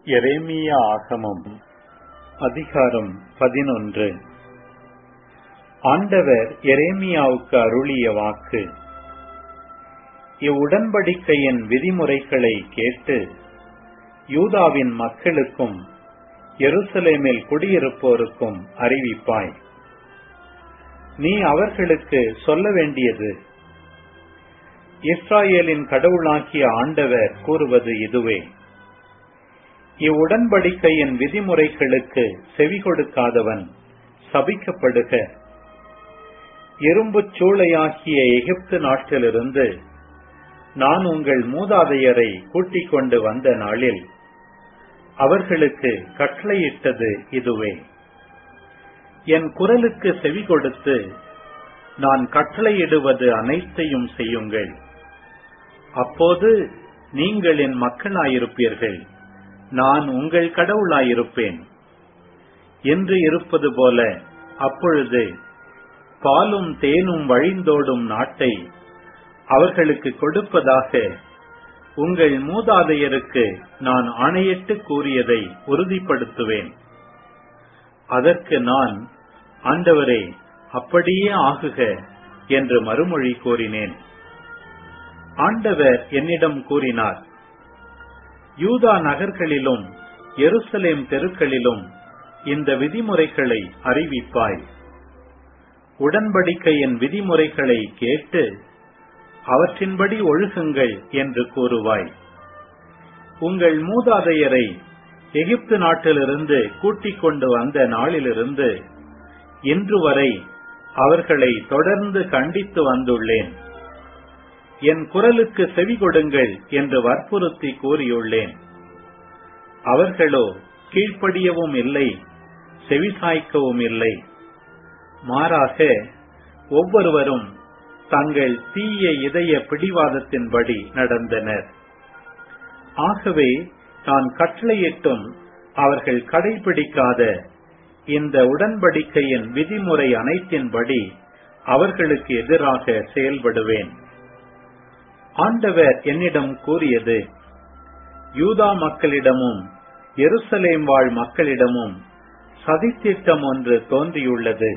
எரேமியா ஆகமம் அதிகாரம் 11. ஆண்டவர் எரேமியாவுக்கு அருளிய வாக்கு. இவ்வுடன்படிக்கையின் விதிமுறைகளை கேட்டு யூதாவின் மக்களுக்கும் எருசலேமில் குடியிருப்போருக்கும் அறிவிப்பாய். நீ அவர்களுக்கு சொல்ல வேண்டியது: இஸ்ராயேலின் கடவுளாகிய ஆண்டவர் கூறுவது இதுவே: இவ்வுடன்படிக்கையின் விதிமுறைகளுக்கு செவி கொடுக்காதவன் சபிக்கப்படுக. இரும்புச் சூளையாகிய எகிப்து நாட்டிலிருந்து நான் உங்கள் மூதாதையரை கூட்டிக் கொண்டு வந்த நாளில் அவர்களுக்கு கட்டளையிட்டது இதுவே: என் குரலுக்கு செவி கொடுத்து நான் கட்டளையிடுவது அனைத்தையும் செய்யுங்கள். அப்போது நீங்கள் என் மக்களாயிருப்பீர்கள், நான் உங்கள் கடவுளாயிருப்பேன். என்று இருப்பது போல அப்பொழுது பாலும் தேனும் வழிந்தோடும் நாட்டை அவர்களுக்கு கொடுப்பதாக உங்கள் மூதாதையருக்கு நான் ஆணையிட்டு கூறியதை உறுதிப்படுத்துவேன். அதற்கு நான், ஆண்டவரே, அப்படியே ஆகுக என்று மறுமொழி கூறினேன். ஆண்டவர் என்னிடம் கூறினார்: யூதா நகர்களிலும் எருசலேம் தெருக்களிலும் இந்த விதிமுறைகளை அறிவிப்பாய். உடன்படிக்கையின் விதிமுறைகளை கேட்டு அவற்றின்படி ஒழுகுங்கள் என்று கூறுவாய். உங்கள் மூதாதையரை எகிப்து நாட்டிலிருந்து கூட்டிக் கொண்டு வந்த நாளிலிருந்து இன்று வரை அவர்களை தொடர்ந்து கண்டித்து வந்துள்ளேன். என் குரலுக்கு செவி கொடுங்கள் என்று வற்புறுத்தி கூறியுள்ளேன். அவர்களோ கீழ்ப்படியவும் இல்லை, செவிசாய்க்கவும் இல்லை. மாறாக ஒவ்வொருவரும் தங்கள் தீய இதய பிடிவாதத்தின்படி நடந்தனர். ஆகவே நான் கட்டளையிட்டும் அவர்கள் கடைபிடிக்காத இந்த உடன்படிக்கையின் விதிமுறை அனைத்தின்படி அவர்களுக்கு எதிராக செயல்படுவேன். ஆண்டவர் என்னிடம் கூறியது: யூதா மக்களிடமும் எருசலேம் வாழ் மக்களிடமும் சதித்திட்டம் ஒன்று தோன்றியுள்ளது.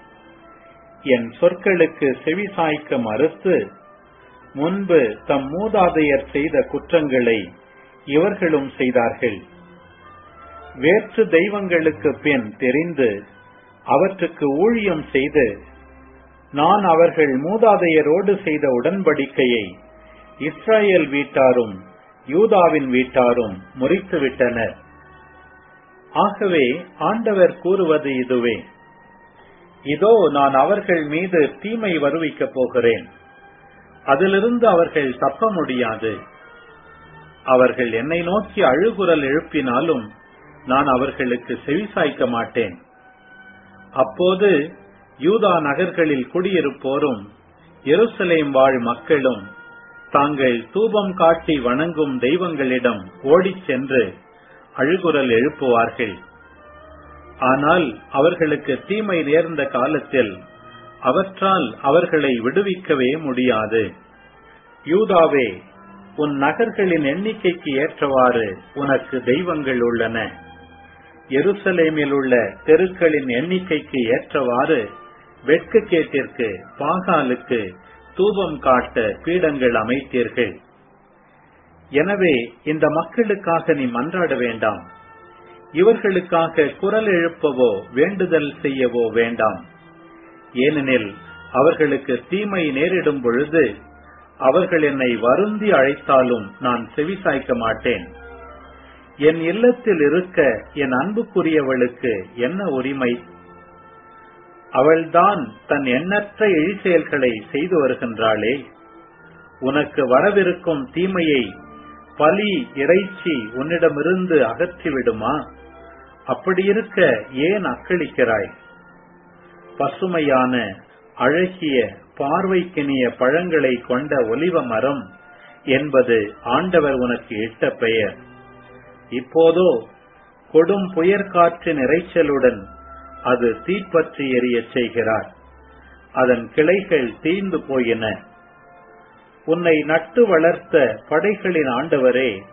என் சொற்களுக்கு செவிசாய்க்க மறுத்து முன்பு தம் மூதாதையர் செய்த குற்றங்களை இவர்களும் செய்தார்கள். வேற்று தெய்வங்களுக்கு பின் தெரிந்து அவற்றுக்கு ஊழியம் செய்து நான் அவர்கள் மூதாதையரோடு செய்த உடன்படிக்கையை இஸ்ராயேல் வீட்டாரும் யூதாவின் வீட்டாரும் முறித்துவிட்டனர். ஆகவே ஆண்டவர் கூறுவது இதுவே: இதோ நான் அவர்கள் மீது தீமை வருவிக்கப் போகிறேன். அதிலிருந்து அவர்கள் தப்ப முடியாது. அவர்கள் என்னை நோக்கி அழுகுரல் எழுப்பினாலும் நான் அவர்களுக்கு செவிசாய்க்க மாட்டேன். அப்போது யூதா நகர்களில் குடியிருப்போரும் எருசலேம் வாழ் மக்களும் தாங்கள் தூபம் காட்டி வணங்கும் தெய்வங்களிடம் ஓடிச் சென்று அழுகுரல் எழுப்புவார்கள். ஆனால் அவர்களுக்கு தீமை நேர்ந்த காலத்தில் அவற்றால் அவர்களை விடுவிக்கவே முடியாது. யூதாவே, உன் நகர்களின் எண்ணிக்கைக்கு ஏற்றவாறு உனக்கு தெய்வங்கள் உள்ளன. எருசலேமில் உள்ள தெருக்களின் எண்ணிக்கைக்கு ஏற்றவாறு வெட்கக்கேட்டிற்கு பாகாலுக்கு தூபம் காட்ட பீடங்கள் அமைத்தீர்கள். எனவே இந்த மக்களுக்காக நீ மன்றாட வேண்டாம். இவர்களுக்காக குரல் எழுப்பவோ வேண்டுதல் செய்யவோ வேண்டாம். ஏனெனில் அவர்களுக்கு தீமை நேரிடும் பொழுது அவர்கள் என்னை வருந்தி அழைத்தாலும் நான் செவிசாய்க்க மாட்டேன். என் இல்லத்தில் இருக்க என் அன்புக்குரியவளுக்கு என்ன உரிமை? அவள்தான் தன் எண்ணற்ற இழிசெயல்களை செய்து வருகின்றாளே. உனக்கு வரவிருக்கும் தீமையை பலி இறைச்சி உன்னிடமிருந்து அகற்றிவிடுமா? அப்படியிருக்க ஏன் அக்களிக்கிறாய்? பசுமையான அழகிய பார்வைக்கினிய பழங்களை கொண்ட ஒலிவ மரம் என்பது ஆண்டவர் உனக்கு இட்ட பெயர். இப்போதோ கொடும் புயற்காற்றின் இரைச்சலுடன் அது தீப்பற்றி எரியச் செய்கிறார். அதன் கிளைகள் தீர்ந்து போயின. உன்னை நட்டு வளர்த்த படைகளின் ஆண்டவரே,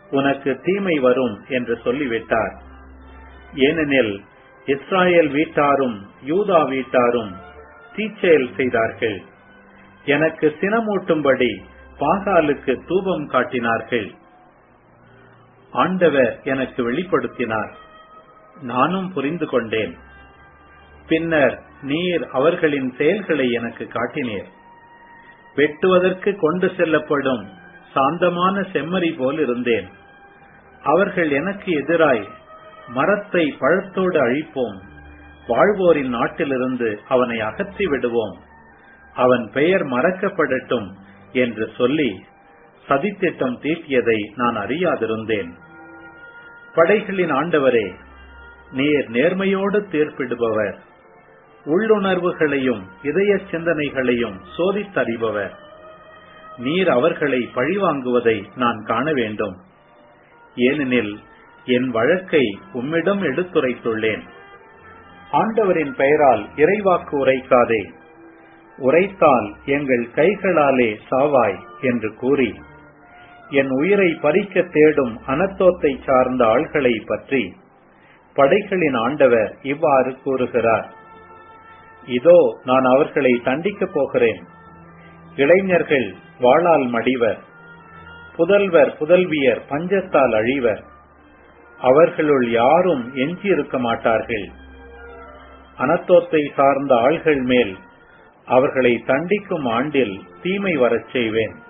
உனக்கு தீமை வரும் என்று சொல்லிவிட்டார். ஏனெனில் இஸ்ராயேல் வீட்டாரும் யூதா வீட்டாரும் தீச்செயல் செய்தார்கள். எனக்கு சினமூட்டும்படி பாகாலுக்கு தூபம் காட்டினார்கள். ஆண்டவர் எனக்கு வெளிப்படுத்தினார், நானும் புரிந்து கொண்டேன். பின்னர் நீர் அவர்களின் செயல்களை எனக்கு காட்டினீர். வெட்டுவதற்கு கொண்டு செல்லப்படும் சாந்தமான செம்மறி போல் இருந்தேன். அவர்கள் எனக்கு எதிராய், மரத்தை பழத்தோடு அழிப்போம், வாழ்வோரின் நாட்டிலிருந்து அவனை அகற்றி விடுவோம், அவன் பெயர் மறக்கப்படட்டும் என்று சொல்லி சதித்திட்டம் தீட்டியதை நான் அறியாதிருந்தேன். படைகளின் ஆண்டவரே, நீர் நேர்மையோடு தீர்ப்பிடுபவர், உள்ளுணர்வுகளையும் இதய சிந்தனைகளையும் சோதித்தறிபவர். நீர் அவர்களை பழிவாங்குவதை நான் காண வேண்டும். ஏனெனில் என் வழக்கை உம்மிடம் எடுத்துரைத்துள்ளேன். ஆண்டவரின் பெயரால் இறைவாக்கு உரைக்காதே, உரைத்தால் எங்கள் கைகளாலே சாவாய் என்று கூறி, என் உயிரை பறிக்க தேடும் அனத்தோத்தை சார்ந்த ஆள்களை பற்றி படைகளின் ஆண்டவர் இவ்வாறு கூறுகிறார். இதோ நான் அவர்களை தண்டிக்கப் போகிறேன். இளைஞர்கள் வாளால் மடிவர், புதல்வர் புதல்வியர் பஞ்சத்தால் அழிவர். அவர்களுள் யாரும் எஞ்சியிருக்க மாட்டார்கள். அனத்தோத்தை சார்ந்த ஆள்கள் மேல் அவர்களை தண்டிக்கும் ஆண்டில் தீமை வரச் செய்வேன்.